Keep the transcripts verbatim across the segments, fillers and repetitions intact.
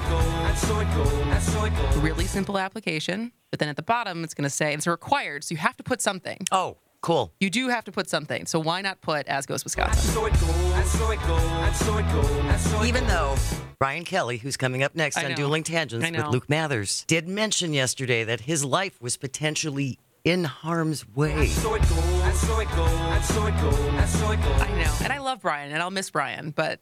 Really simple application, but then at the bottom it's going to say it's required, so you have to put something. Oh, cool. You do have to put something, so why not put As Goes Wisconsin? Even though Brian Kelly, who's coming up next I on know. Dueling Tangents I know. with Luke Mathers, did mention yesterday that his life was potentially in harm's way. I know, and I love Brian, and I'll miss Brian, but...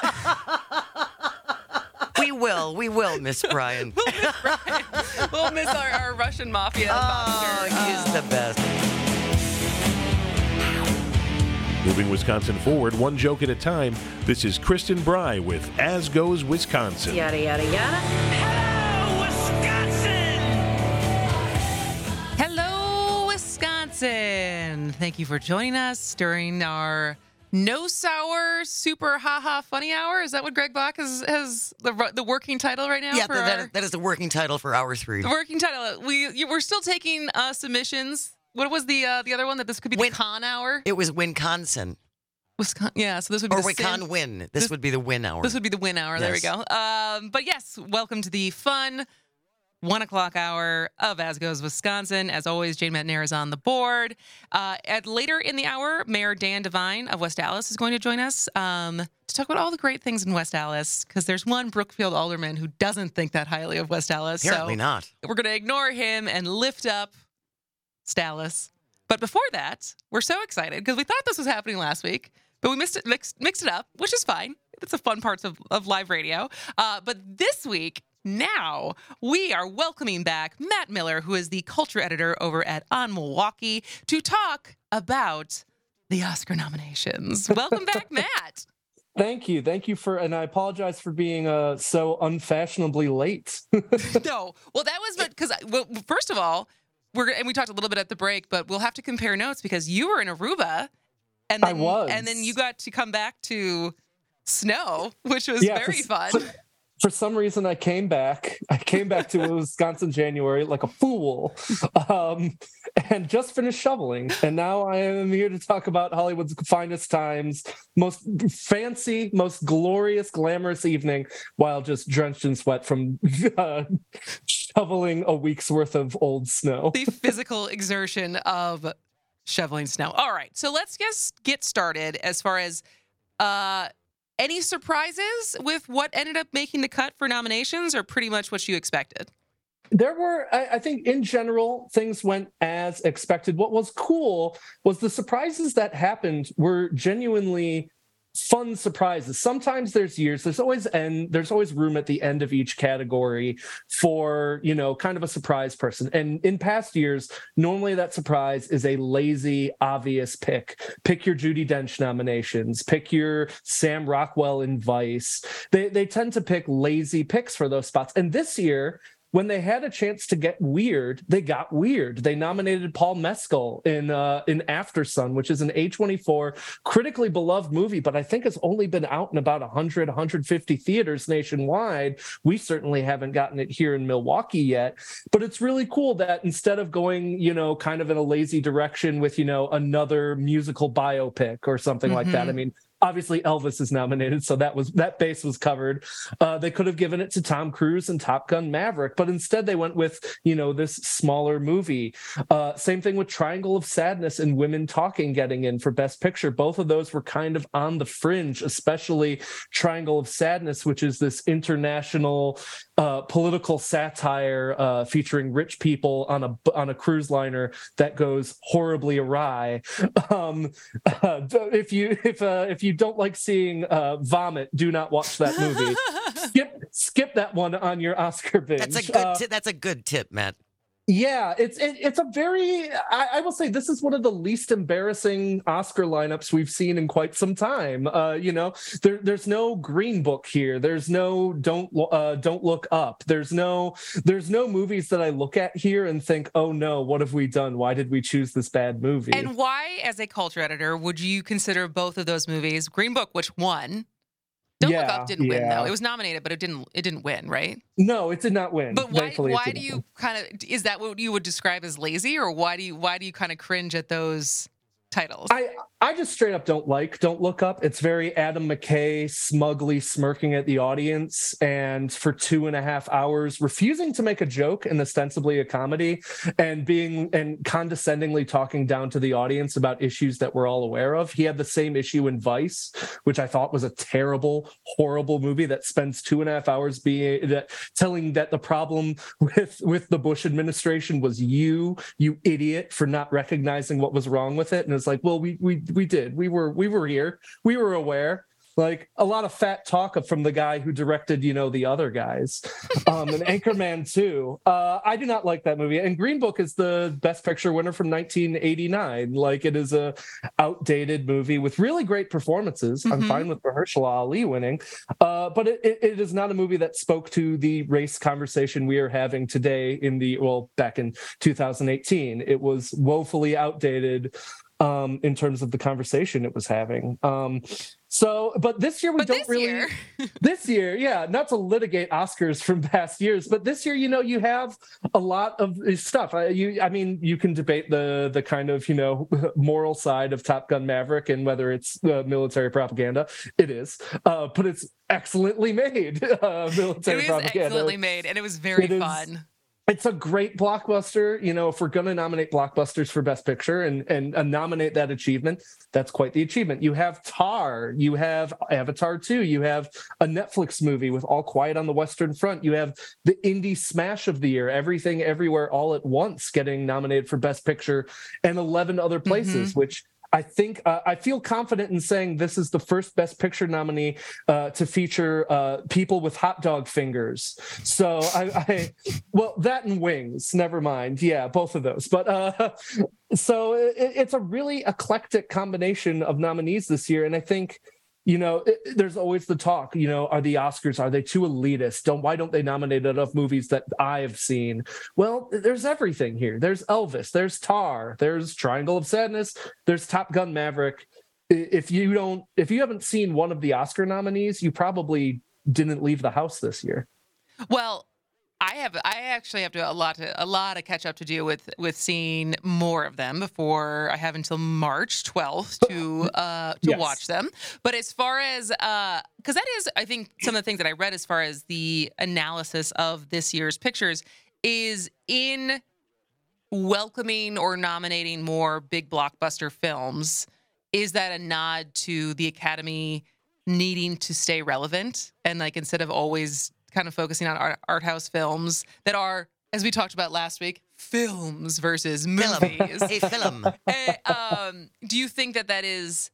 We will. We will miss Brian. We'll miss Brian. We'll miss our, our Russian mafia Oh, mobster. he's the best. Moving Wisconsin forward, one joke at a time. This is Kristen Bry with As Goes Wisconsin. Yada, yada, yada. Hello, Wisconsin. Thank you for joining us during our No Sour Super Haha Funny Hour. Is that what Greg Bach has, has the the working title right now? Yeah, for that, our, that is the working title for hour three. the working title. We you, we're still taking uh, submissions. What was the uh, the other one that this could be the Win- con hour? It was Wisconsin. Wisconsin. Yeah, so this would be Or the Wisconsin sin- win. This, this- would be the win hour. This would be the win hour. There we Yes. go. Um, but yes, welcome to the fun one o'clock hour of As Goes Wisconsin. As always, Jane McNair is on the board. Uh, at later in the hour, Mayor Dan Devine of West Allis is going to join us um, to talk about all the great things in West Allis, because there's one Brookfield alderman who doesn't think that highly of West Allis. Apparently so not. We're going to ignore him and lift up Stallis. But before that, we're so excited because we thought this was happening last week, but we missed it, mixed, mixed it up, which is fine. That's the fun parts of, of live radio. Uh, but this week, now, we are welcoming back Matt Miller, who is the culture editor over at On Milwaukee, to talk about the Oscar nominations. Welcome back, Matt. Thank you. Thank you for, and I apologize for being uh, so unfashionably late. No, well, that was because, well, first of all, we're and we talked a little bit at the break, but we'll have to compare notes because you were in Aruba, and then, I was. and then you got to come back to snow, which was Yeah, very for- fun. For, for some reason, I came back. I came back to Wisconsin January like a fool, um, and just finished shoveling. And now I am here to talk about Hollywood's finest times, most fancy, most glorious, glamorous evening, while just drenched in sweat from uh, shoveling a week's worth of old snow. The physical exertion of shoveling snow. All right, so let's just get started as far as uh, any surprises with what ended up making the cut for nominations, or pretty much what you expected? There were, I, I think in general, things went as expected. What was cool was the surprises that happened were genuinely fun surprises. Sometimes there's years, there's always end, there's always room at the end of each category for, you know, kind of a surprise person. And in past years, normally that surprise is a lazy, obvious pick. Pick your Judi Dench nominations, pick your Sam Rockwell in Vice. They they tend to pick lazy picks for those spots. And this year, when they had a chance to get weird, they got weird. They nominated Paul Mescal in uh, in Aftersun, which is an A twenty-four critically beloved movie, but I think it's only been out in about one hundred, one hundred fifty theaters nationwide. We certainly haven't gotten it here in Milwaukee yet. But it's really cool that instead of going, you know, kind of in a lazy direction with, you know, another musical biopic or something Mm-hmm. like that, I mean, obviously Elvis is nominated, so that was that base was covered. Uh, they could have given it to Tom Cruise and Top Gun Maverick, but instead they went with, you know, this smaller movie. Uh, same thing with Triangle of Sadness and Women Talking getting in for Best Picture. Both of those were kind of on the fringe, especially Triangle of Sadness, which is this international uh, political satire uh, featuring rich people on a on a cruise liner that goes horribly awry. Um, uh, if you if uh, if you don't like seeing uh, vomit, do not watch that movie. skip skip that one on your Oscar binge. That's a good. Uh, Ti- that's a good tip, Matt. yeah, it's it, it's a very. I, I will say this is one of the least embarrassing Oscar lineups we've seen in quite some time. Uh, you know, there, there's no Green Book here. There's no Don't uh, Don't Look Up. There's no there's no movies that I look at here and think, oh no, what have we done? Why did we choose this bad movie? And why, as a culture editor, would you consider both of those movies? Green Book, which won. Don't Look Yeah, Up didn't win yeah. though. It was nominated, but it didn't. It didn't win, right? No, it did not win. But why? Thankfully, it Why did do not you win. kind of? Is that what you would describe as lazy, or why do you? Why do you kind of cringe at those titles? I I just straight up don't like Don't Look Up. It's very Adam McKay, smugly smirking at the audience, and for two and a half hours refusing to make a joke and ostensibly a comedy, and being and condescendingly talking down to the audience about issues that we're all aware of. He had the same issue in Vice, which I thought was a terrible, horrible movie that spends two and a half hours being that telling that the problem with with the Bush administration was you, you idiot, for not recognizing what was wrong with it. And it's like, well, we we we did. We were we were here. We were aware. Like a lot of fat talk from the guy who directed, you know, the other guys, um, and Anchorman too. Uh, I do not like that movie. And Green Book is the Best Picture winner from nineteen eighty-nine. Like, it is a outdated movie with really great performances. Mm-hmm. I'm fine with Mahershala Ali winning, uh, but it, it, it is not a movie that spoke to the race conversation we are having today. In the well, back in two thousand eighteen, it was woefully outdated um, in terms of the conversation it was having. Um, So, but this year we but don't this really. Year. This year, yeah, not to litigate Oscars from past years, but this year, you know, you have a lot of stuff. I, you, I mean, you can debate the the kind of, you know, moral side of Top Gun Maverick and whether it's uh, military propaganda. It is, uh, but it's excellently made. Uh, military it is propaganda. excellently made, and it was very it fun. Is, It's a great blockbuster. You know, if we're going to nominate blockbusters for Best Picture and, and uh, nominate that achievement, that's quite the achievement. You have Tar, you have Avatar two, you have a Netflix movie with All Quiet on the Western Front, you have the indie smash of the year, Everything Everywhere All at Once, getting nominated for Best Picture, and eleven other places, mm-hmm. which I think uh, I feel confident in saying this is the first Best Picture nominee uh, to feature uh, people with hot dog fingers. So I, I, well, that and wings. Never mind. Yeah, both of those. But uh, so it, it's a really eclectic combination of nominees this year, and I think. You know, it, there's always the talk, you know, are the Oscars, are they too elitist? Don't, why don't they nominate enough movies that I've seen? Well, there's everything here. There's Elvis, there's Tar, there's Triangle of Sadness, there's Top Gun Maverick. If you don't, if you haven't seen one of the Oscar nominees, you probably didn't leave the house this year. Well, I have. I actually have to a lot to a lot of catch up to do with with seeing more of them before I have until March twelfth to uh, to yes. watch them. But as far as because uh, that is, I think some of the things that I read as far as the analysis of this year's pictures is in welcoming or nominating more big blockbuster films. Is that a nod to the Academy needing to stay relevant and like instead of always kind of focusing on art, art house films that are, as we talked about last week, films versus movies. A film. And, um, do you think that that is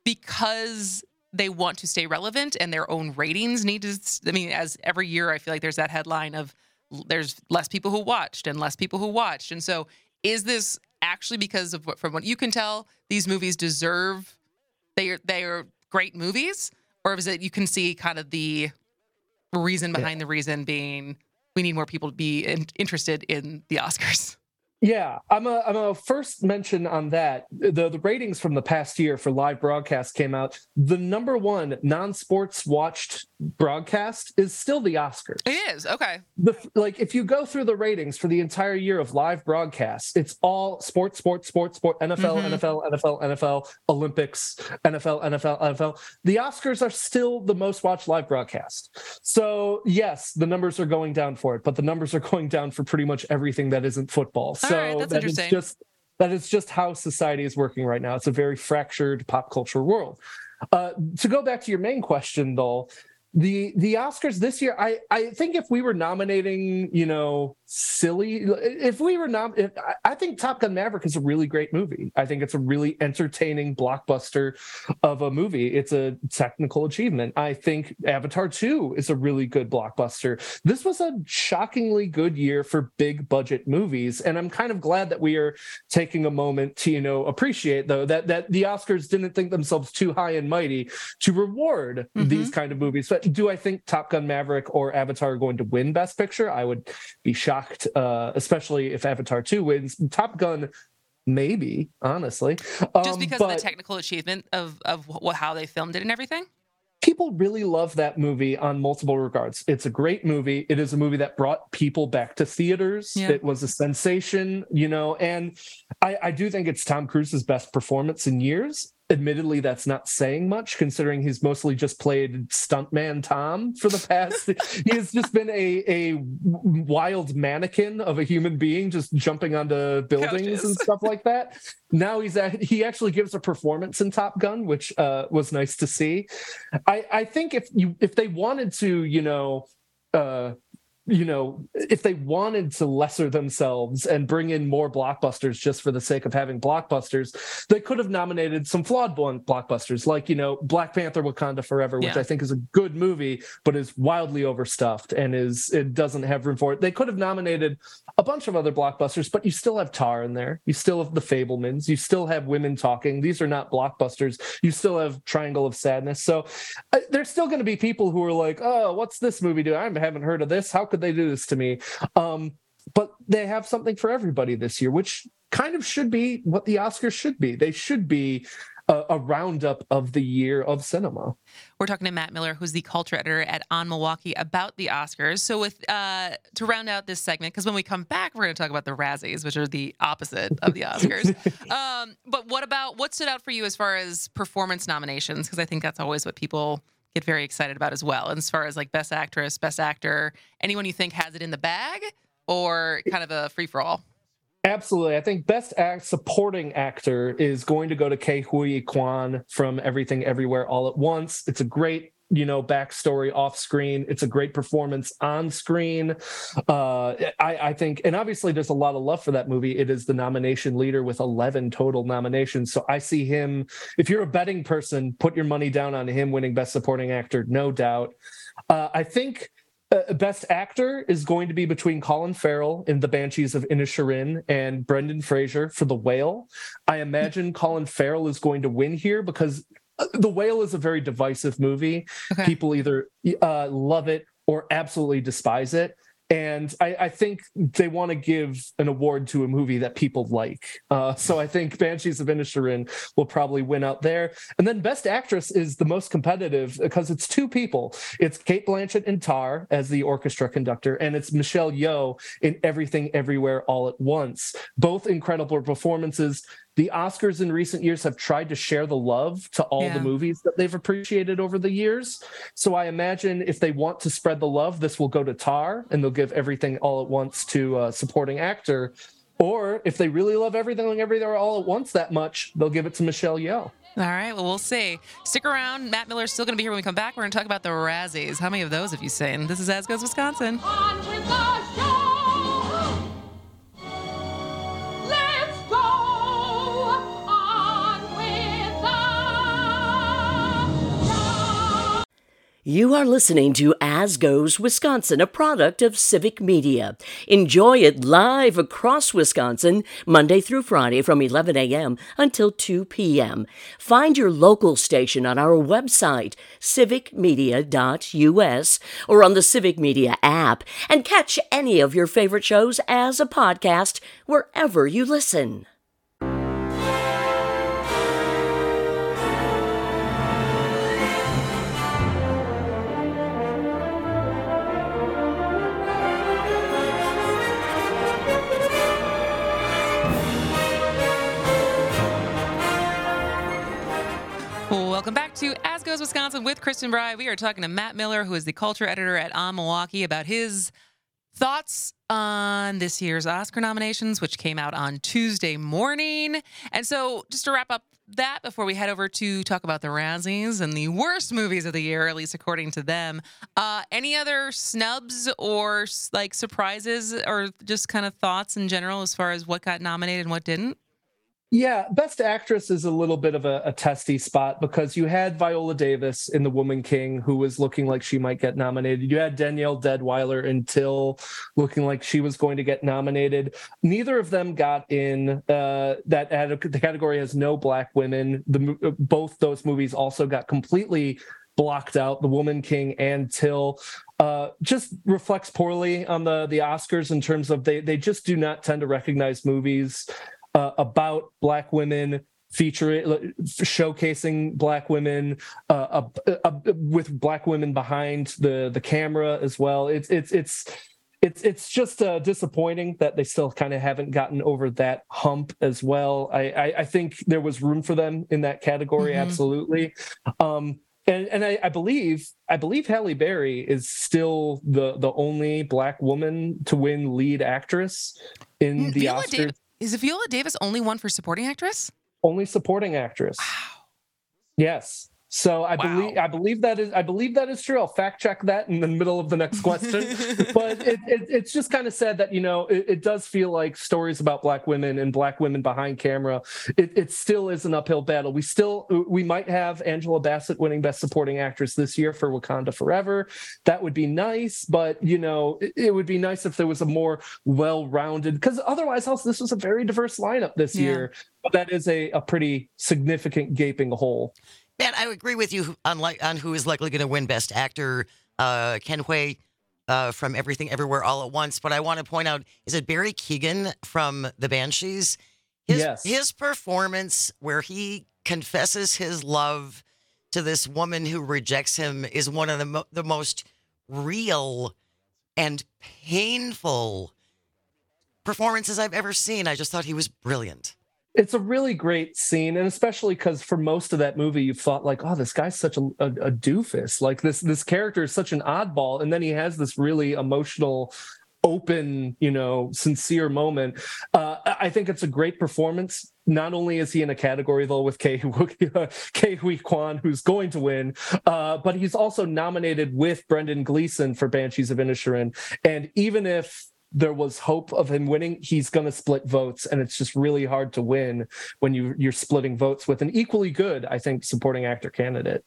because they want to stay relevant and their own ratings need to, I mean, as every year I feel like there's that headline of there's less people who watched and less people who watched. And so is this actually because of what, from what you can tell, these movies deserve, they are, they are great movies? Or is it you can see kind of the reason behind yeah. the reason being we need more people to be in, interested in the Oscars? Yeah, I'm a I'm a first mention on that. The the ratings from the past year for live broadcast came out. The number one non-sports watched broadcast is still the Oscars. It is, okay. The like if you go through the ratings for the entire year of live broadcasts, it's all sports, sports, sports, sport, N F L, mm-hmm. N F L, N F L, N F L, Olympics, N F L, N F L, N F L. The Oscars are still the most watched live broadcast. So yes, the numbers are going down for it, but the numbers are going down for pretty much everything that isn't football. All so right, that's that interesting. Is just that is just how society is working right now. It's a very fractured pop culture world. Uh, to go back to your main question, though, the the Oscars this year, I I think if we were nominating, you know, silly, if we were nom, if, I think Top Gun Maverick is a really great movie. I think it's a really entertaining blockbuster of a movie. It's a technical achievement. I think Avatar two is a really good blockbuster. This was a shockingly good year for big budget movies, and I'm kind of glad that we are taking a moment to, you know, appreciate though that that the Oscars didn't think themselves too high and mighty to reward mm-hmm. these kind of movies. But do I think Top Gun Maverick or Avatar are going to win Best Picture? I would be shocked. Uh, especially if Avatar two wins. Top Gun, maybe, honestly. Um, Just because of the technical achievement of, of what, how they filmed it and everything? People really love that movie on multiple regards. It's a great movie. It is a movie that brought people back to theaters. Yeah. It was a sensation, you know, and I, I do think it's Tom Cruise's best performance in years. admittedly, that's not saying much considering he's mostly just played stuntman Tom for the past. He has just been a, a wild mannequin of a human being just jumping onto buildings Couches. and stuff like that. Now he's at, he actually gives a performance in Top Gun, which uh, was nice to see. I, I think if you if they wanted to, you know, uh, you know, if they wanted to lesser themselves and bring in more blockbusters just for the sake of having blockbusters, they could have nominated some flawed blockbusters like, you know, Black Panther Wakanda Forever, which Yeah. I think is a good movie, but is wildly overstuffed and is it doesn't have room for it. They could have nominated a bunch of other blockbusters, but you still have Tar in there. You still have The Fablemans. You still have Women Talking. These are not blockbusters. You still have Triangle of Sadness. So uh, there's still going to be people who are like, oh, what's this movie do? I haven't heard of this. How could they do this to me? Um, but they have something for everybody this year, which kind of should be what the Oscars should be. They should be a, a roundup of the year of cinema. We're talking to Matt Miller, who's the culture editor at On Milwaukee, about the Oscars. So with uh, to round out this segment, because when we come back, we're going to talk about the Razzies, which are the opposite of the Oscars. um, but what about, what stood out for you as far as performance nominations? Because I think that's always what people get very excited about as well. And as far as like Best Actress, Best Actor, anyone you think has it in the bag or kind of a free-for-all? Absolutely. I think Best Act Supporting Actor is going to go to Ke Huy Quan from Everything Everywhere All at Once. It's a great, you know, backstory off screen. It's a great performance on screen. Uh, I, I think, and obviously there's a lot of love for that movie. It is the nomination leader with eleven total nominations. So I see him, if you're a betting person, put your money down on him winning Best Supporting Actor, no doubt. Uh, I think Uh, Best Actor is going to be between Colin Farrell in The Banshees of Inisherin and Brendan Fraser for The Whale. I imagine Colin Farrell is going to win here because The Whale is a very divisive movie. Okay. People either uh, love it or absolutely despise it. And I, I think they want to give an award to a movie that people like. Uh, so I think Banshees of Inisherin will probably win out there. And then Best Actress is the most competitive because it's two people. It's Cate Blanchett in Tar as the orchestra conductor, and it's Michelle Yeoh in Everything Everywhere All at Once. Both incredible performances. The Oscars in recent years have tried to share the love to all Yeah. the movies that they've appreciated over the years. So I imagine if they want to spread the love, this will go to Tar, and they'll give Everything All at Once to uh, supporting actor. Or if they really love Everything Everything All at Once that much, they'll give it to Michelle Yeoh. All right, well, we'll see. Stick around. Matt Miller's still going to be here when we come back. We're going to talk about the Razzies. How many of those have you seen? This is As Goes Wisconsin. On with the show! Let's go! On with the show! You are listening to As Goes Wisconsin, a product of Civic Media. Enjoy it live across Wisconsin, Monday through Friday from eleven a.m. until two p.m. Find your local station on our website, civic media dot u s, or on the Civic Media app, and catch any of your favorite shows as a podcast wherever you listen. Welcome back to As Goes Wisconsin with Kristen Bry. We are talking to Matt Miller, who is the culture editor at On Milwaukee, about his thoughts on this year's Oscar nominations, which came out on Tuesday morning. And so just to wrap up that before we head over to talk about the Razzies and the worst movies of the year, at least according to them, uh, any other snubs or like surprises or just kind of thoughts in general as far as what got nominated and what didn't? Yeah, Best Actress is a little bit of a, a testy spot because you had Viola Davis in The Woman King, who was looking like she might get nominated. You had Danielle Deadwyler in Till, looking like she was going to get nominated. Neither of them got in. Uh, that ad- the category has no black women. The, both those movies also got completely blocked out, The Woman King and Till. Uh, just reflects poorly on the, the Oscars in terms of they, they just do not tend to recognize movies Uh, about Black women, featuring, showcasing Black women, uh, uh, uh, with Black women behind the the camera as well. It's it's it's it's it's just uh, disappointing that they still kind of haven't gotten over that hump as well. I, I, I think there was room for them in that category, Mhm. absolutely. Um, and and I, I believe I believe Halle Berry is still the the only Black woman to win lead actress in the Viola Oscars. Davis, is Viola Davis only one for supporting actress? Only supporting actress. Wow. Yes. So I Wow. believe I believe that is I believe that is true. I'll fact check that in the middle of the next question. But it, it, it's just kind of sad that, you know, it, it does feel like stories about Black women and Black women behind camera. It, it still is an uphill battle. We still we might have Angela Bassett winning Best Supporting Actress this year for Wakanda Forever. That would be nice, but you know, it, it would be nice if there was a more well-rounded, because otherwise, else this was a very diverse lineup this Yeah. year. But that is a, a pretty significant gaping hole. Man, I agree with you on like on who is likely going to win Best Actor, uh, Ken Hui uh, from Everything Everywhere All at Once. But I want to point out, is it Barry Keoghan from The Banshees? His, Yes. His performance where he confesses his love to this woman who rejects him is one of the mo- the most real and painful performances I've ever seen. I just thought he was brilliant. It's a really great scene, and especially because for most of that movie, you thought like, "Oh, this guy's such a, a, a doofus. Like this this character is such an oddball," and then he has this really emotional, open, you know, sincere moment. Uh, I think it's a great performance. Not only is he in a category though with Ke Ke Huy Quan, who's going to win, uh, but he's also nominated with Brendan Gleeson for Banshees of Inisherin. And even if there was hope of him winning, he's going to split votes, and it's just really hard to win when you you're splitting votes with an equally good, I think, supporting actor candidate.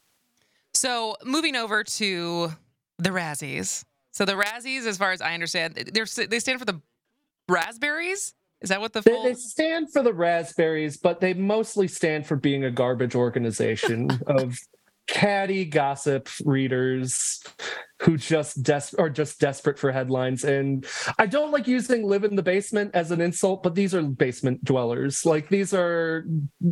So moving over to the Razzies. So the Razzies, as far as I understand, they're they stand for the raspberries. Is that what the They, full? they stand for the raspberries, but they mostly stand for being a garbage organization of catty gossip readers who just des- are just desperate for headlines. And I don't like using live in the basement as an insult, but these are basement dwellers. Like these are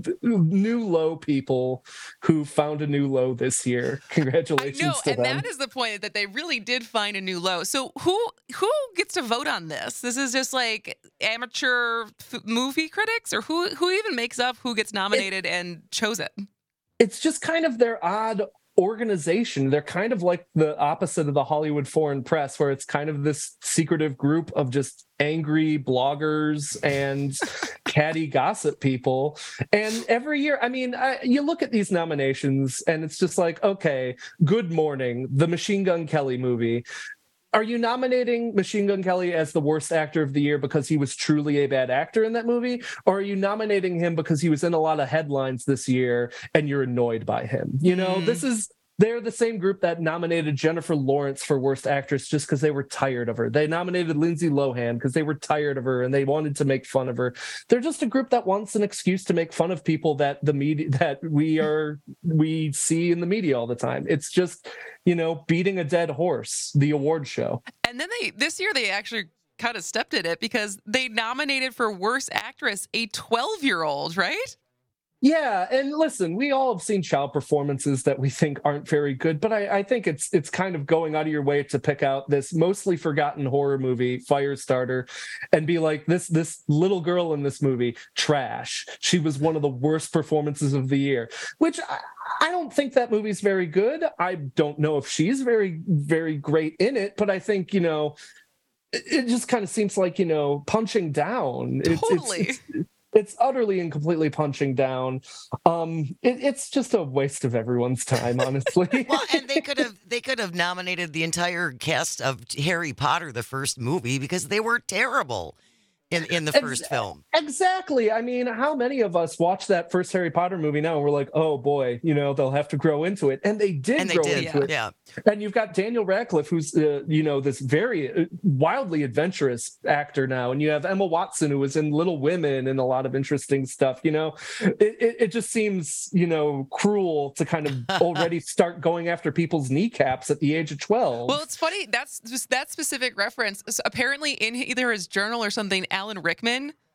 new low people who found a new low this year. I Congratulations know, to and them. that is the point, that they really did find a new low. So who who gets to vote on this? This is just like amateur f- movie critics, or who who even makes up who gets nominated and chosen? It's just kind of their odd organization. They're kind of like the opposite of the Hollywood Foreign Press, where it's kind of this secretive group of just angry bloggers and catty gossip people. And every year, I mean, I, you look at these nominations and it's just like, okay, Good Morning, the Machine Gun Kelly movie. Are you nominating Machine Gun Kelly as the worst actor of the year because he was truly a bad actor in that movie? Or are you nominating him because he was in a lot of headlines this year and you're annoyed by him? You know, Mm. this is, they're the same group that nominated Jennifer Lawrence for worst actress just because they were tired of her. They nominated Lindsay Lohan because they were tired of her and they wanted to make fun of her. They're just a group that wants an excuse to make fun of people that the media that we are we see in the media all the time. It's just, you know, beating a dead horse, the award show. And then they this year they actually kind of stepped at it because they nominated for worst actress a twelve-year-old, right? Yeah, and listen, we all have seen child performances that we think aren't very good, but I, I think it's it's kind of going out of your way to pick out this mostly forgotten horror movie, Firestarter, and be like, this this little girl in this movie, trash. She was one of the worst performances of the year, which I, I don't think that movie's very good. I don't know if she's very, very great in it, but I think, you know, it, it just kind of seems like, you know, punching down. It's, Totally. It's, it's, It's utterly and completely punching down. Um, it, it's just a waste of everyone's time, honestly. Well, and they could have they could have nominated the entire cast of Harry Potter, the first movie, because they were terrible in, in the first Ex- film. Exactly. I mean, how many of us watch that first Harry Potter movie now and we're like, oh boy, you know, they'll have to grow into it. And they did And they grow did, into it. yeah. And you've got Daniel Radcliffe, who's, uh, you know, this very uh, wildly adventurous actor now. And you have Emma Watson, who was in Little Women and a lot of interesting stuff. You know, it, it, it just seems, you know, cruel to kind of already start going after people's kneecaps at the age of twelve. Well, it's funny. That's just that specific reference. So apparently, in either his journal or something, Alan Rickman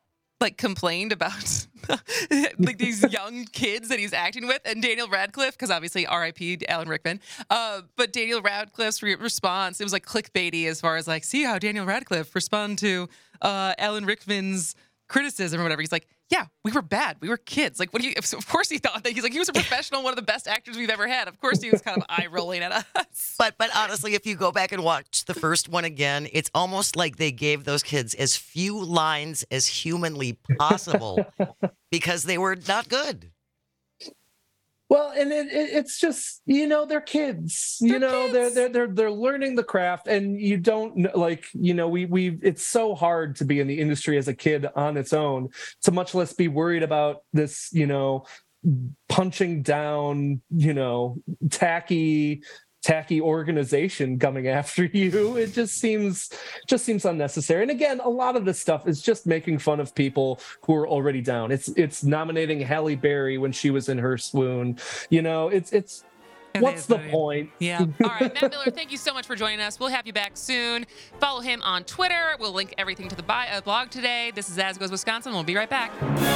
like complained about like these young kids that he's acting with, and Daniel Radcliffe, because obviously R I P Alan Rickman, uh, but Daniel Radcliffe's re- response, it was like clickbaity as far as like, see how Daniel Radcliffe respond to uh, Alan Rickman's criticism or whatever. He's like, yeah, we were bad. We were kids. Like, what do you, of course he thought that. He's like, he was a professional, one of the best actors we've ever had. Of course he was kind of eye rolling at us. But but honestly, if you go back and watch the first one again, it's almost like they gave those kids as few lines as humanly possible because they were not good. Well, and it, it, it's just, you know, they're kids. You They're know, kids. they're they're they're they're learning the craft, and you don't kn- like, you know, we we it's so hard to be in the industry as a kid on its own, to much less be worried about this, you know, punching down, you know, tacky tacky organization coming after you. It just seems just seems unnecessary. And again, a lot of this stuff is just making fun of people who are already down. It's it's nominating Halle Berry when she was in her swoon. You know, it's it's It what's is the what it is. point? Yeah. All right, Matt Miller, thank you so much for joining us. We'll have you back soon. Follow him on Twitter. We'll link everything to the bi- uh, blog today. This is As Goes Wisconsin. We'll be right back.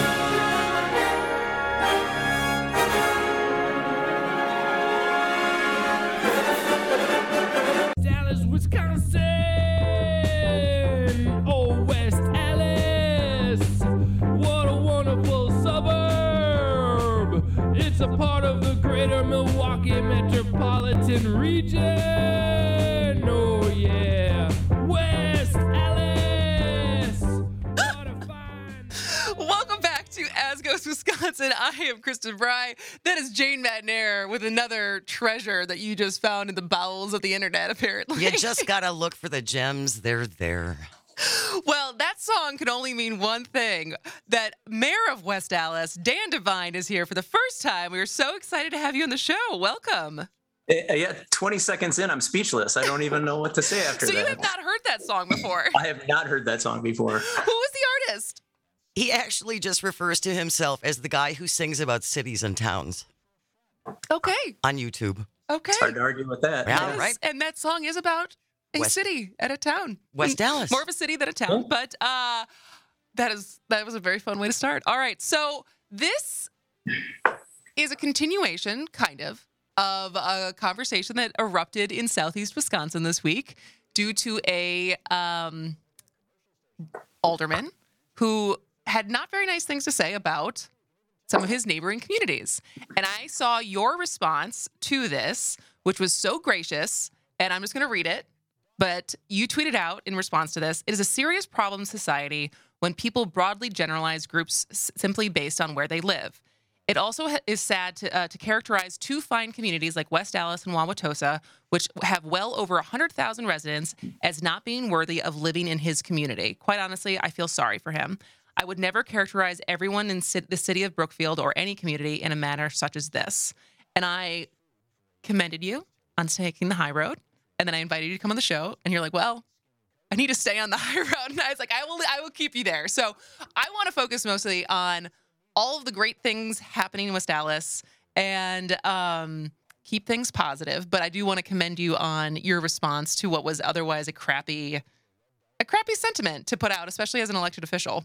Dallas, Wisconsin. Oh, West Allis. What a wonderful suburb. It's a part of the greater Milwaukee metropolitan region. Oh, yeah. West Allis. What a fine. Welcome back to As Goes Wisconsin. I am Kristen Bry. That is Jane Madnair with another treasure that you just found in the bowels of the internet, apparently. You just gotta look for the gems. They're there. Well, that song can only mean one thing, that Mayor of West Allis, Dan Devine, is here for the first time. We are so excited to have you on the show. Welcome. Uh, Yeah, twenty seconds in, I'm speechless. I don't even know what to say after So you that. have not heard that song before. I have not heard that song before. Who was the artist? He actually just refers to himself as the guy who sings about cities and towns Okay. on YouTube. Okay. It's hard to argue with that. Yeah. Yes, right. And that song is about a West- city and a town. West Dallas. More of a city than a town, but uh, that is that was a very fun way to start. All right, so this is a continuation, kind of, of a conversation that erupted in Southeast Wisconsin this week due to a um, alderman who had not very nice things to say about some of his neighboring communities. And I saw your response to this, which was so gracious, and I'm just going to read it. But you tweeted out in response to this, it is a serious problem in society when people broadly generalize groups s- simply based on where they live. It also ha- is sad to, uh, to characterize two fine communities like West Allis and Wauwatosa, which have well over one hundred thousand residents, as not being worthy of living in his community. Quite honestly, I feel sorry for him. I would never characterize everyone in ci- the city of Brookfield or any community in a manner such as this. And I commended you on taking the high road. And then I invited you to come on the show, and you're like, well, I need to stay on the high road. And I was like, I will I will keep you there. So I want to focus mostly on all of the great things happening in West Allis and um, keep things positive. But I do want to commend you on your response to what was otherwise a crappy, a crappy sentiment to put out, especially as an elected official.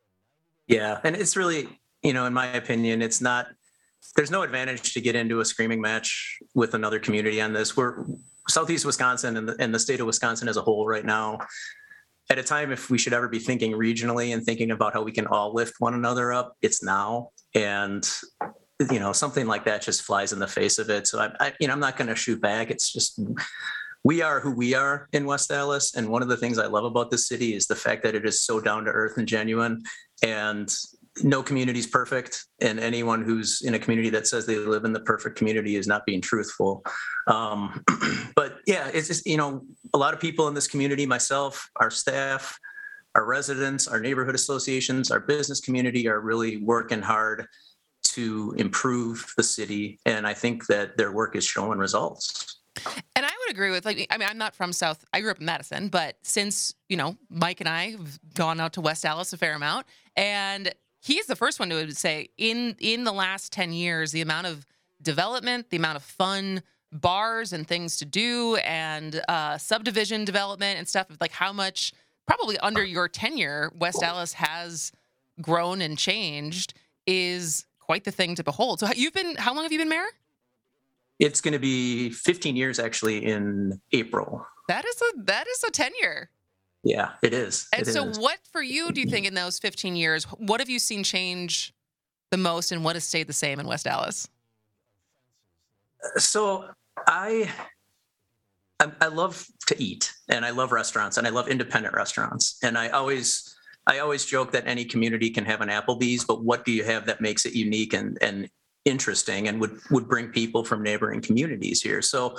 Yeah, and it's really, you know, in my opinion, it's not, there's no advantage to get into a screaming match with another community on this. We're Southeast Wisconsin and the, and the state of Wisconsin as a whole right now, at a time if we should ever be thinking regionally and thinking about how we can all lift one another up, it's now. And, you know, something like that just flies in the face of it. So, I, I you know, I'm not going to shoot back. It's just, we are who we are in West Allis. And one of the things I love about this city is the fact that it is so down to earth and genuine. And no community is perfect. And anyone who's in a community that says they live in the perfect community is not being truthful. Um, but yeah, it's just, you know, a lot of people in this community, myself, our staff, our residents, our neighborhood associations, our business community are really working hard to improve the city. And I think that their work is showing results. And I would agree with, like, I mean, I'm not from South, I grew up in Madison, but since, you know, Mike and I have gone out to West Allis a fair amount, and he's the first one to say in, in the last ten years, the amount of development, the amount of fun bars and things to do and uh, subdivision development and stuff, like how much, probably under your tenure, West Allis has grown and changed is quite the thing to behold. So you've been, how long have you been mayor? It's going to be fifteen years actually in April. That is a that is a tenure. Yeah, it is. And it so is. what for you do you think in those fifteen years, what have you seen change the most and what has stayed the same in West Allis? So I, I I love to eat, and I love restaurants, and I love independent restaurants. And I always I always joke that any community can have an Applebee's, but what do you have that makes it unique and and interesting and would would bring people from neighboring communities here? So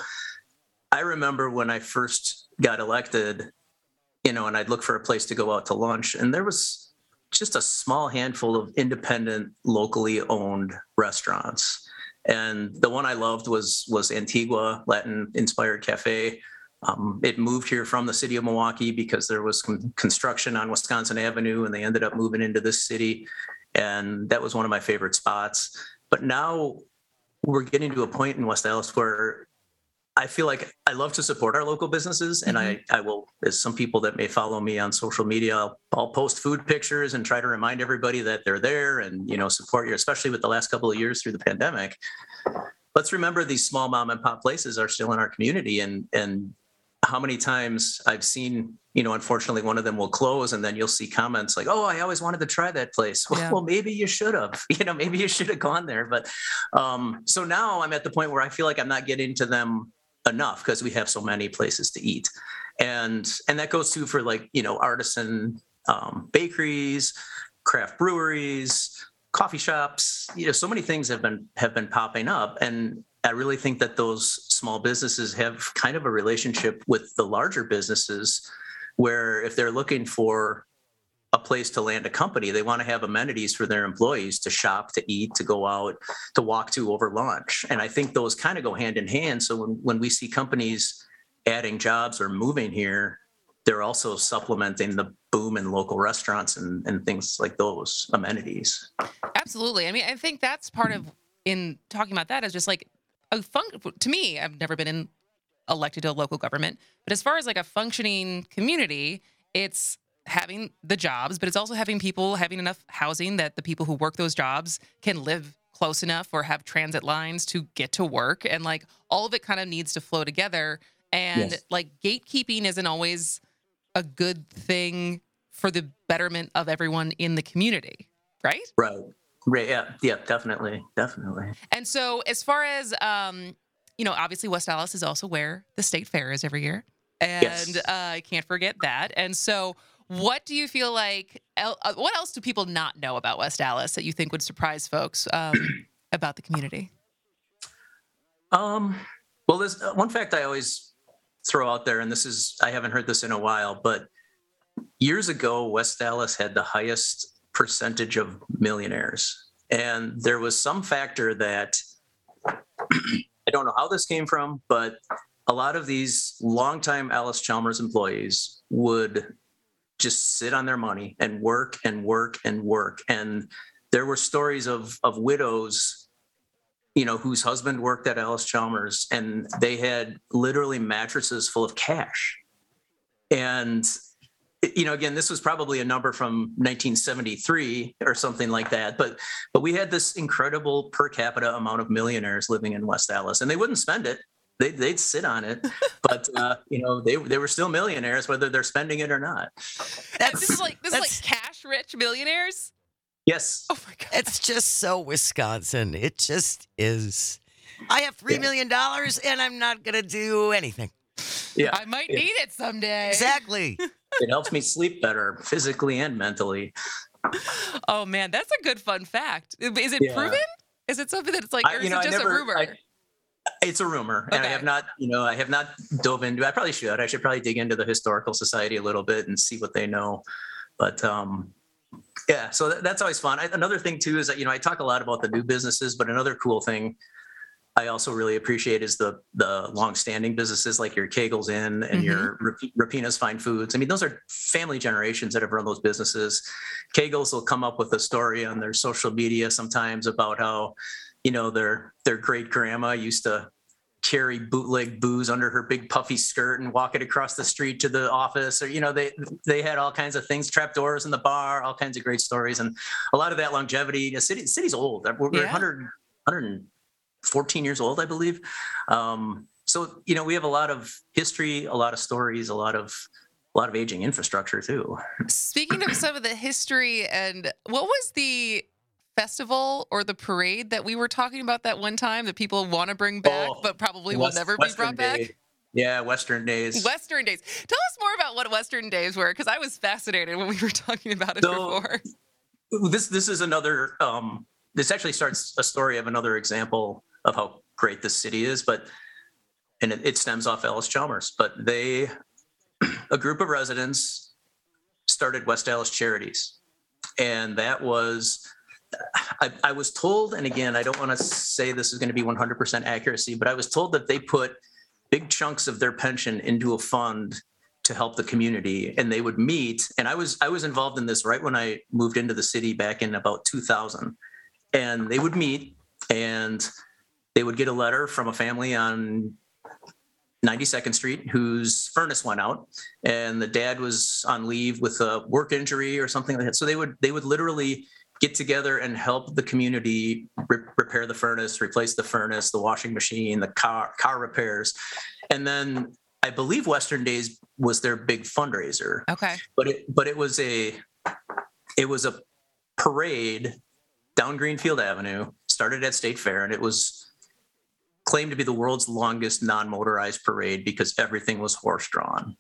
I remember when I first got elected, you know, and I'd look for a place to go out to lunch, and there was just a small handful of independent, locally owned restaurants. And the one I loved was was Antigua Latin Inspired Cafe. Um, it moved here from the city of Milwaukee because there was con- construction on Wisconsin Avenue, and they ended up moving into this city. And that was one of my favorite spots. But now we're getting to a point in West Allis where I feel like I love to support our local businesses, and mm-hmm. I, I will, as some people that may follow me on social media, I'll, I'll post food pictures and try to remind everybody that they're there and, you know, support you, especially with the last couple of years through the pandemic. Let's remember these small mom and pop places are still in our community, and, and how many times I've seen, you know, unfortunately one of them will close, and then you'll see comments like, oh, I always wanted to try that place. Well, Yeah. well maybe you should have, you know, maybe you should have gone there. But um, so now I'm at the point where I feel like I'm not getting to them enough because we have so many places to eat. And, and that goes too for like, you know, artisan um, bakeries, craft breweries, coffee shops, you know, so many things have been, have been popping up. And I really think that those small businesses have kind of a relationship with the larger businesses where if they're looking for a place to land a company, they want to have amenities for their employees to shop, to eat, to go out, to walk to over lunch. And I think those kind of go hand in hand. So when, when we see companies adding jobs or moving here, they're also supplementing the boom in local restaurants and, and things like those amenities. Absolutely. I mean, I think that's part of in talking about that is just like a fun to me. I've never been in elected to a local government, but as far as like a functioning community, it's having the jobs, but it's also having people having enough housing that the people who work those jobs can live close enough or have transit lines to get to work. And like all of it kind of needs to flow together. And Yes. like gatekeeping isn't always a good thing for the betterment of everyone in the community, right? Right. Right. Yeah. Yeah. Definitely. Definitely. And so as far as, um, you know, obviously West Allis is also where the state fair is every year. And Yes. uh, I can't forget that. And so what do you feel like, el- uh, what else do people not know about West Allis that you think would surprise folks um, about the community? Um, well, there's uh, one fact I always throw out there, and this is, I haven't heard this in a while, but years ago, West Allis had the highest percentage of millionaires. And there was some factor that I don't know how this came from, but a lot of these longtime Allis Chalmers employees would just sit on their money and work and work and work. And there were stories of, of widows, you know, whose husband worked at Allis Chalmers, and they had literally mattresses full of cash. And, you know, again, this was probably a number from nineteen seventy-three or something like that. But, but we had this incredible per capita amount of millionaires living in West Allis, and they wouldn't spend it. They'd, they'd sit on it, but uh, you know, they they were still millionaires, whether they're spending it or not. And this is like this is that's- like cash rich millionaires. Yes. Oh my god! It's just so Wisconsin. It just is. I have three million dollars and I'm not gonna do anything. Yeah. I might it, need it someday. Exactly. it helps me sleep better physically and mentally. Oh man, that's a good fun fact. Is it Yeah. proven? Is it something that's like, I- or is you know, it I just never- a rumor? I- It's a rumor, and I Okay. have not, you know, I have not dove into. I probably should. I should probably dig into the Historical Society a little bit and see what they know. But um, yeah, so that, that's always fun. I, another thing too is that, you know, I talk a lot about the new businesses, but another cool thing I also really appreciate is the the longstanding businesses like your Kegel's Inn and Mhm. your Rap- Rapina's Fine Foods. I mean, those are family generations that have run those businesses. Kegel's will come up with a story on their social media sometimes about how, you know, their their great grandma used to carry bootleg booze under her big puffy skirt and walk it across the street to the office. Or, you know, they they had all kinds of things, trapdoors in the bar, all kinds of great stories. And a lot of that longevity. The city, city's old. We're, we're Yeah. one hundred, one hundred fourteen years old, I believe. Um, so, you know, we have a lot of history, a lot of stories, a lot of a lot of aging infrastructure too. Speaking of some of the history, and what was the festival or the parade that we were talking about that one time that people want to bring back, Oh, but probably West- will never be Western brought back? Day. Yeah, Western Days. Western Days. Tell us more about what Western Days were, because I was fascinated when we were talking about it So- before. This this is another. Um, this actually starts a story of another example of how great this city is, but and it, it stems off Allis Chalmers. But they, a group of residents, started West Allis Charities, and that was. I, I was told, and again, I don't want to say this is going to be one hundred percent accuracy, but I was told that they put big chunks of their pension into a fund to help the community, and they would meet. And I was I was involved in this right when I moved into the city back in about two thousand, and they would meet, and they would get a letter from a family on ninety-second Street whose furnace went out, and the dad was on leave with a work injury or something like that. So they would they would literally get together and help the community re- repair the furnace, replace the furnace, the washing machine, the car car repairs. And then I believe Western Days was their big fundraiser. Okay. But it but it was a it was a parade down Greenfield Avenue, started at State Fair, and it was claimed to be the world's longest non-motorized parade because everything was horse-drawn.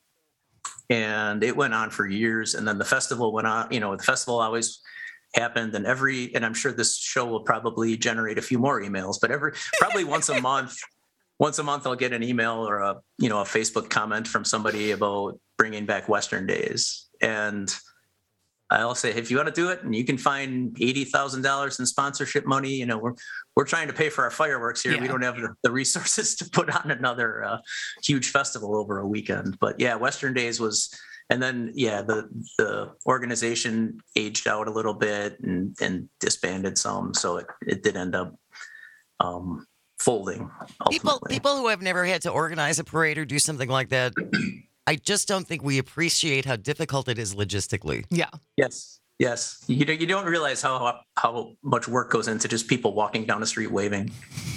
And it went on for years, and then the festival went on, you know, the festival always happened, and every and I'm sure this show will probably generate a few more emails, but every probably once a month once a month I'll get an email or a you know a Facebook comment from somebody about bringing back Western Days. And I'll say, if you want to do it and you can find eighty thousand dollars in sponsorship money, you know, we're we're trying to pay for our fireworks here. Yeah. We don't have the, the resources to put on another uh, huge festival over a weekend. But yeah, Western Days was. And then, yeah, the the organization aged out a little bit and, and disbanded some, so it, it did end up um, folding. People, Ultimately. people who have never had to organize a parade or do something like that, I just don't think we appreciate how difficult it is logistically. Yeah. Yes, yes. You don't, you don't realize how how much work goes into just people walking down the street waving.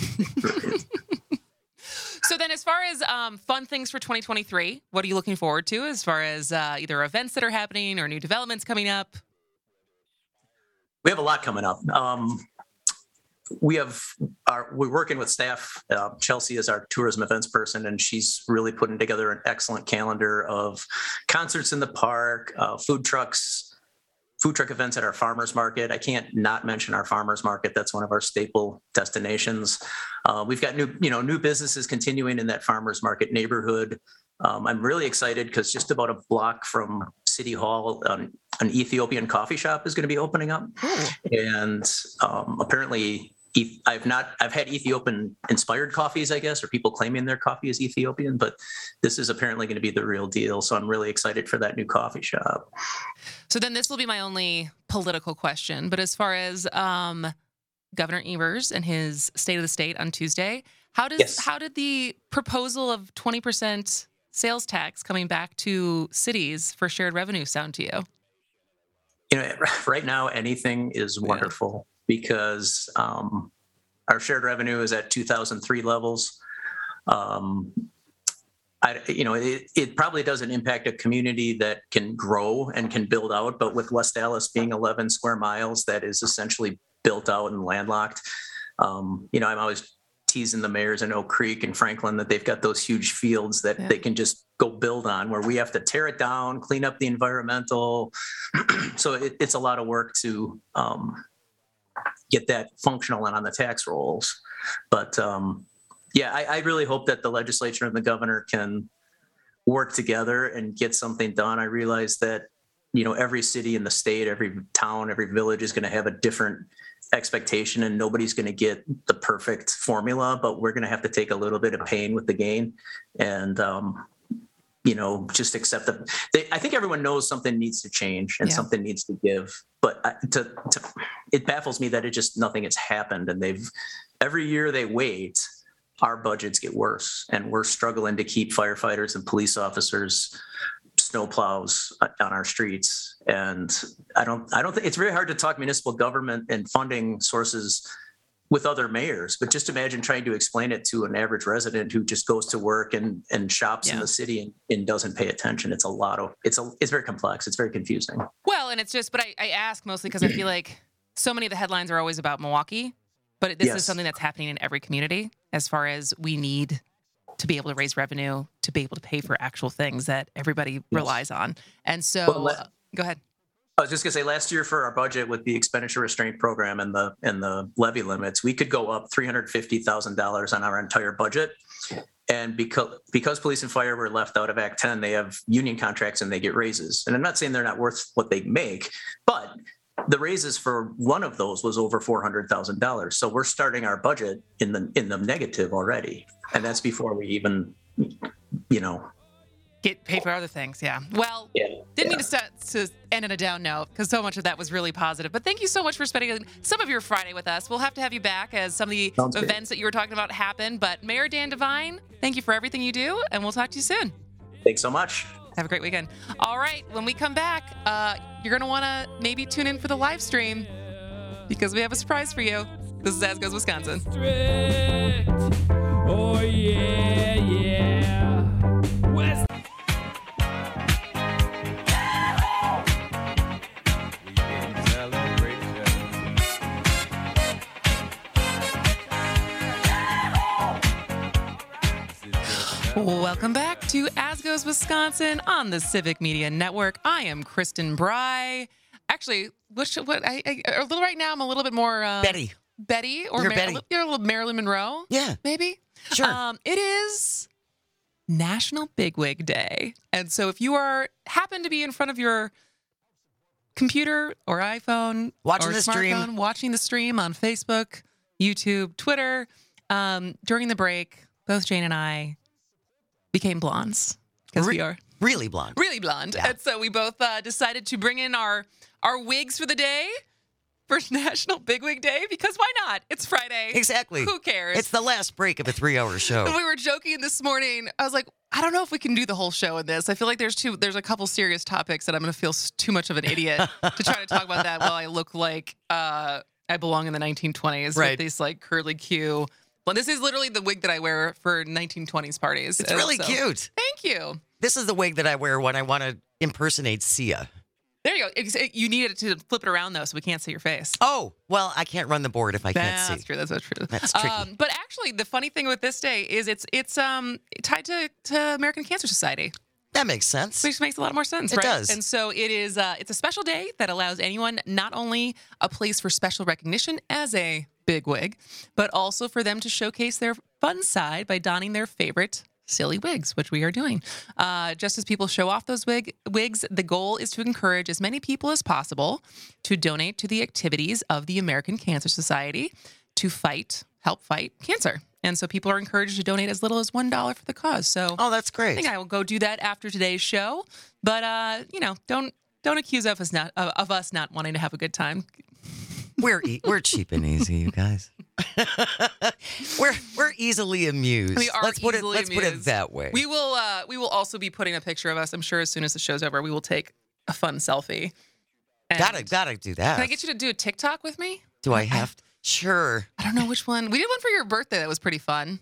So then, as far as um, fun things for twenty twenty-three, what are you looking forward to as far as uh, either events that are happening or new developments coming up? We have a lot coming up. Um, we have our, we're working with staff. Uh, Chelsea is our tourism events person, and she's really putting together an excellent calendar of concerts in the park, uh, food trucks, food truck events at our farmers market. I can't not mention our farmers market. That's one of our staple destinations. Uh, we've got new, you know, new businesses continuing in that farmers market neighborhood. Um, I'm really excited because just about a block from City Hall, um, an Ethiopian coffee shop is going to be opening up. Ooh. And um, apparently, I've not, I've had Ethiopian inspired coffees, I guess, or people claiming their coffee is Ethiopian, but this is apparently going to be the real deal. So I'm really excited for that new coffee shop. So then this will be my only political question. But as far as um, Governor Evers and his State of the State on Tuesday, how does Yes. how did the proposal of twenty percent sales tax coming back to cities for shared revenue sound to you? You know, right now, anything is wonderful because um, our shared revenue is at two thousand three levels. Um, I, you know, it, it probably doesn't impact a community that can grow and can build out, but with West Allis being eleven square miles, that is essentially built out and landlocked. Um, you know, I'm always teasing the mayors in Oak Creek and Franklin that they've got those huge fields that Yeah. they can just go build on, where we have to tear it down, clean up the environmental. So it, it's a lot of work to um, get that functional and on the tax rolls. But um, yeah, I, I really hope that the legislature and the governor can work together and get something done. I realize that, you know, every city in the state, every town, every village is going to have a different expectation, and nobody's going to get the perfect formula, but we're going to have to take a little bit of pain with the gain and, um, you know, just accept that. They, I think everyone knows something needs to change and Yeah. something needs to give, but I- to, to, it baffles me that it just, nothing has happened. And they've, every year they wait, our budgets get worse, and we're struggling to keep firefighters and police officers, snowplows on our streets. And I don't, I don't think it's very hard to talk municipal government and funding sources with other mayors, but just imagine trying to explain it to an average resident who just goes to work and, and shops Yeah. in the city and, and doesn't pay attention. It's a lot of, it's a, it's very complex. It's very confusing. Well, and it's just, but I, I ask mostly because I feel like so many of the headlines are always about Milwaukee, but this Yes. is something that's happening in every community as far as we need to be able to raise revenue, to be able to pay for actual things that everybody relies on. And so, Well, let- uh, go ahead. I was just gonna say, last year for our budget with the expenditure restraint program and the and the levy limits, we could go up three hundred fifty thousand dollars on our entire budget. And because because police and fire were left out of Act ten, they have union contracts and they get raises. And I'm not saying they're not worth what they make, but the raises for one of those was over four hundred thousand dollars. So we're starting our budget in the in the negative already, and that's before we even, you know. Get pay for other things, yeah. Well, Yeah, didn't yeah. mean to, start, to end on a down note because so much of that was really positive. But thank you so much for spending some of your Friday with us. We'll have to have you back as some of the Sounds good. events that you were talking about happen. But Mayor Dan Devine, thank you for everything you do, and we'll talk to you soon. Thanks so much. Have a great weekend. All right, when we come back, uh, you're going to want to maybe tune in for the live stream because we have a surprise for you. This is As Goes Wisconsin. Strict. Oh yeah, yeah. West. Welcome back to As Goes Wisconsin on the Civic Media Network. I am Kristen Bry. Actually, what, should, what I, I a little right now I'm a little bit more uh, Betty. Betty or You're Mar- Betty. You're a little Marilyn Monroe. Yeah. Maybe. Sure. Um, it is National Bigwig Day, and so if you are happen to be in front of your computer or iPhone Watching or the smartphone, stream. watching the stream on Facebook, YouTube, Twitter, um, during the break, both Jane and I became blondes because Re- we are Really blonde. really blonde, Yeah. and so we both uh, decided to bring in our our wigs for the day for National Bigwig Day because why not? It's Friday. Exactly. Who cares? It's the last break of a three-hour show. We were joking this morning. I was like, I don't know if we can do the whole show in this. I feel like there's two, there's a couple serious topics that I'm going to feel s- too much of an idiot to try to talk about that while I look like uh, I belong in the nineteen twenties Right. with these like curly Q. Well, this is literally the wig that I wear for nineteen twenties parties. It's And really so- cute. Thank you. This is the wig that I wear when I want to impersonate Sia. There you go. Ex- You needed to flip it around though, so we can't see your face. Oh, well, I can't run the board if I can't That's see. true. That's so true. That's tricky. Um, but actually, the funny thing with this day is it's it's um tied to, to American Cancer Society. That makes sense. Which makes a lot more sense, It right? does. And so it is. Uh, it's a special day that allows anyone not only a place for special recognition as a bigwig, but also for them to showcase their fun side by donning their favorite silly wigs, which we are doing. Uh, just as people show off those wig wigs, the goal is to encourage as many people as possible to donate to the activities of the American Cancer Society to fight, help fight cancer. And so people are encouraged to donate as little as one dollar for the cause. So Oh, that's I great. think I will go do that after today's show. But uh, you know, don't don't accuse of us not of, of us not wanting to have a good time. We're e- we're cheap and easy, you guys. we're we're easily amused. We are let's put it easily let's put it amused. that way. We will uh, we will also be putting a picture of us. I'm sure as soon as the show's over, we will take a fun selfie. And gotta gotta do that. Can I get you to do a TikTok with me? do I have to? Sure. I don't know which one. We did one for your birthday that was pretty fun.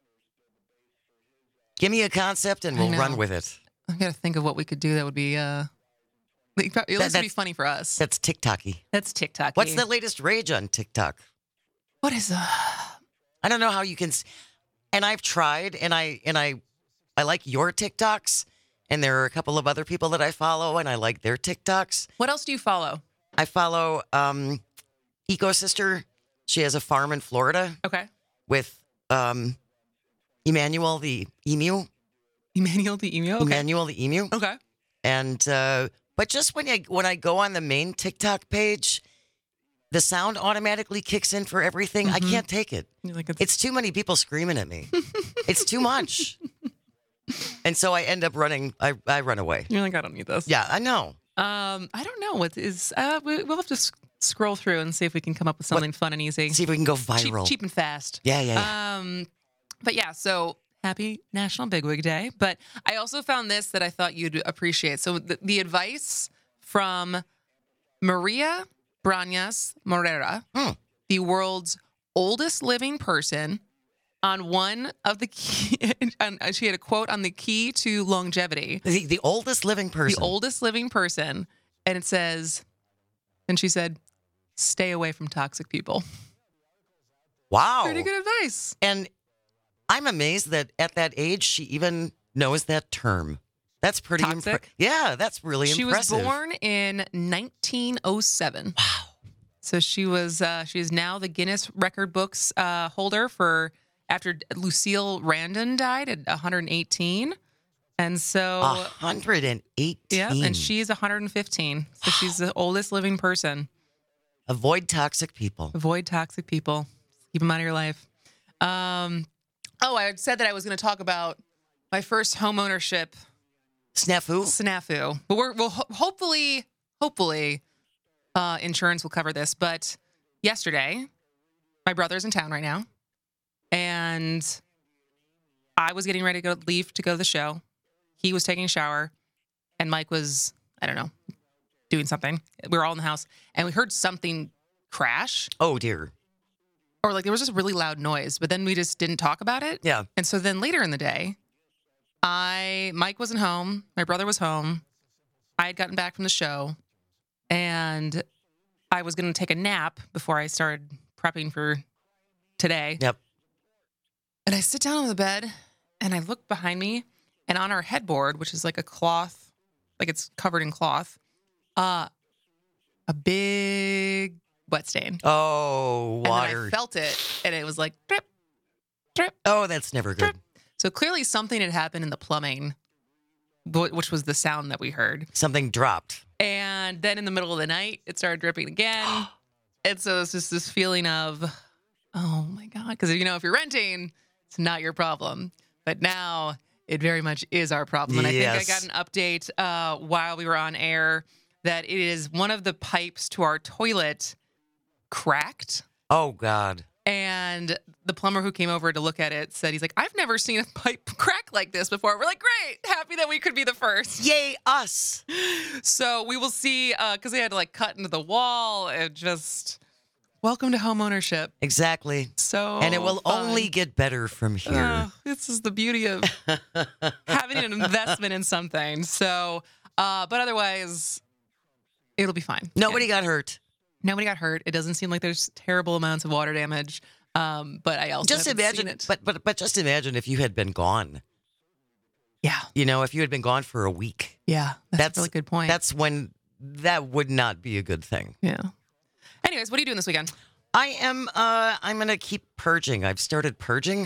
Give me a concept and I we'll know. run with it. I gotta think of what we could do that would be uh, like, at least would be that's- funny for us. That's TikToky. That's TikTok. What's the latest rage on TikTok? What is uh? I don't know how you can. s- And I've tried, and I and I, I like your TikToks, and there are a couple of other people that I follow, and I like their TikToks. What else do you follow? I follow um, Ecosister. She has a farm in Florida Okay, with um, Emmanuel the emu. Emmanuel the emu. Okay, Emmanuel the emu. okay. And uh, but just when I when I go on the main TikTok page, the sound automatically kicks in for everything. I Mhm. can't take it. You're like, it's, It's too many people screaming at me. It's too much. And so I end up running. I, I run away. you're like, I don't need this. Yeah, I know. Um, I don't know what is. Uh, we, we'll have to s- scroll through and see if we can come up with something fun and easy, See if we can go cheap, viral. cheap and fast. Yeah, yeah, yeah. Um, but yeah, so happy National Bigwig Day. But I also found this that I thought you'd appreciate. So the, the advice from Maria Brañas Morera, Hmm. the world's oldest living person, on one of the key, on, she had a quote on the key to longevity. The, the oldest living person. The oldest living person. And it says, and she said, stay away from toxic people. Wow. Pretty good advice. And I'm amazed that at that age, she even knows that term. That's pretty Toxic? impressive. Yeah, that's really She impressive. was born in nineteen oh seven. Wow. So she was, uh, she is now the Guinness Record Books uh, holder for, after Lucille Randon died at one hundred eighteen. And so, one hundred eighteen. yeah, and she's one hundred fifteen. So she's the oldest living person. Avoid toxic people. Avoid toxic people. Keep them out of your life. Um, oh, I said that I was going to talk about my first home ownership Snafu. snafu. But we're, we'll ho- hopefully, hopefully, uh, insurance will cover this. But yesterday, my brother's in town right now, and I was getting ready to go leave to go to the show. He was taking a shower, and Mike was, I don't know, doing something. We were all in the house, and we heard something crash, Oh, dear. or like there was just a really loud noise. But then we just didn't talk about it. Yeah. And so then later in the day, I Mike wasn't home. My brother was home. I had gotten back from the show, and I was going to take a nap before I started prepping for today. Yep. And I sit down on the bed, and I look behind me, and on our headboard, which is like a cloth, like it's covered in cloth, uh, a big wet stain. Oh, And then water. I felt it, and it was like drip, drip. Oh, that's never good. So clearly something had happened in the plumbing, wh- which was the sound that we heard. Something dropped. And then in the middle of the night, it started dripping again. And so it's just this feeling of, oh my God. Because, you know, if you're renting, it's not your problem. But now it very much is our problem. And I think I Yes. got an update uh, while we were on air that it is one of the pipes to our toilet cracked. Oh, God. And the plumber who came over to look at it said, he's like, I've never seen a pipe crack like this before. We're like, great. Happy that we could be the first. Yay, us. So we will see, because they had to like cut into the wall and just welcome to home ownership. Exactly. So And it will fun. only get better from here. Uh, this is the beauty of having an investment in something. So, uh, but otherwise, it'll be fine. Nobody Yeah. got hurt. Nobody got hurt. It doesn't seem like there's terrible amounts of water damage. Um, but I also Just haven't imagine, seen it. but but but just imagine if you had been gone. yeah, You know, if you had been gone for a week. yeah, that's, That's- a really good point. That's when that would not be a good thing. yeah. Anyways, what are you doing this weekend? I am. Uh, I'm gonna keep purging. I've started purging.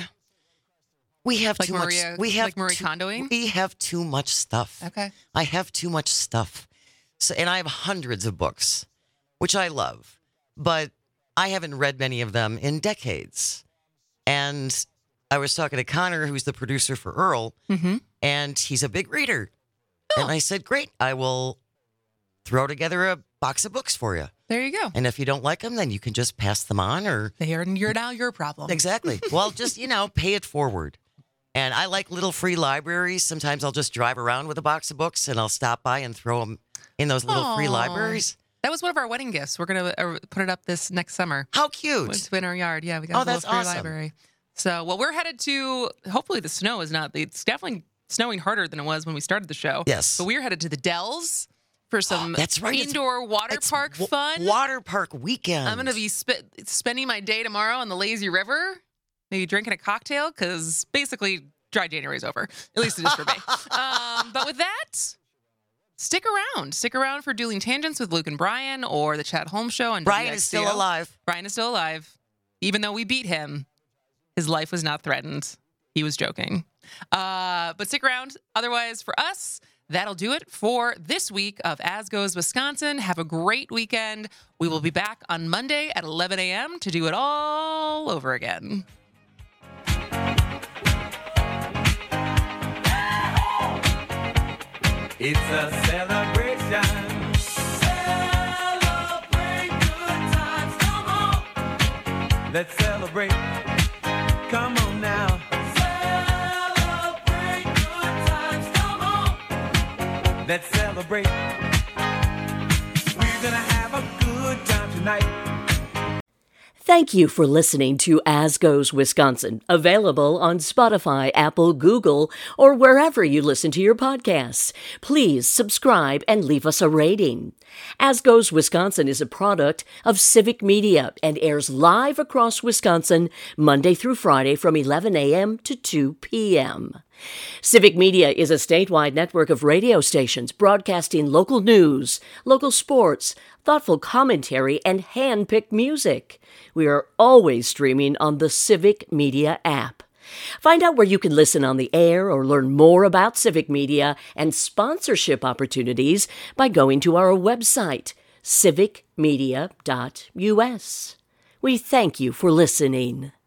We have Like too Maria, much. We have like Marie too, Kondoing? We have too much stuff. Okay. I have too much stuff. So, and I have hundreds of books, which I love, but I haven't read many of them in decades. And I was talking to Connor, who's the producer for Earl, Mm-hmm. and he's a big reader. And I said, great, I will throw together a box of books for you. There you go. And if you don't like them, then you can just pass them on or They are you're now your problem. exactly. Well, just, you know, pay it forward. And I like little free libraries. Sometimes I'll just drive around with a box of books and I'll stop by and throw them in those little free Aw. libraries. That was one of our wedding gifts. We're gonna uh, put it up this next summer. How cute. It's in our yard. Yeah, we got Oh, a little that's free awesome. library. So, well, we're headed to. Hopefully, the snow is not. It's definitely snowing harder than it was when we started the show. Yes. But we're headed to the Dells for some That's right. It's- indoor water It's park wa- fun. Water park weekend. I'm gonna be sp- spending my day tomorrow on the lazy river, maybe drinking a cocktail because basically dry January is over. At least it is for me. Um, but with that, stick around. Stick around for Dueling Tangents with Luke and Brian or the Chad Holmes Show on Brian W is X C O. still alive. Brian is still alive. Even though we beat him, his life was not threatened. He was joking. Uh, but stick around. Otherwise, for us, that'll do it for this week of As Goes Wisconsin. Have a great weekend. We will be back on Monday at eleven a.m. to do it all over again. It's a celebration. Celebrate good times. Come on. Let's celebrate. Come on now. Let's celebrate. We're gonna have a good time tonight. Thank you for listening to As Goes Wisconsin, available on Spotify, Apple, Google, or wherever you listen to your podcasts. Please subscribe and leave us a rating. As Goes Wisconsin is a product of Civic Media and airs live across Wisconsin Monday through Friday from eleven a.m. to two p.m. Civic Media is a statewide network of radio stations broadcasting local news, local sports, thoughtful commentary, and hand-picked music. We are always streaming on the Civic Media app. Find out where you can listen on the air or learn more about Civic Media and sponsorship opportunities by going to our website, civic media dot u s. We thank you for listening.